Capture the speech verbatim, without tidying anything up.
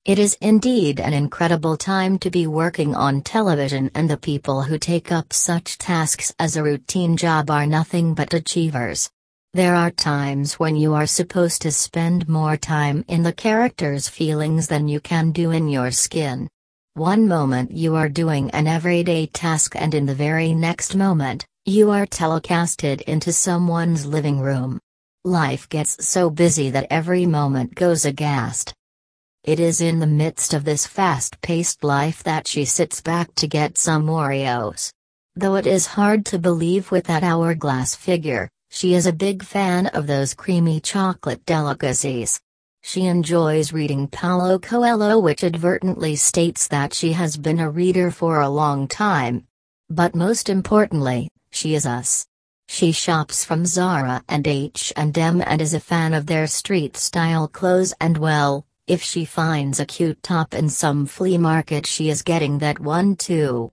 It is indeed an incredible time to be working on television, and the people who take up such tasks as a routine job are nothing but achievers. There are times when you are supposed to spend more time in the character's feelings than you can do in your skin. One moment you are doing an everyday task, and in the very next moment, you are telecasted into someone's living room. Life gets so busy that every moment goes aghast. It is in the midst of this fast-paced life that she sits back to get some Oreos. Though it is hard to believe with that hourglass figure, she is a big fan of those creamy chocolate delicacies. She enjoys reading Paulo Coelho, which advertently states that she has been a reader for a long time. But most importantly, she is us. She shops from Zara and H and M and is a fan of their street-style clothes, and well, if she finds a cute top in some flea market, she is getting that one too.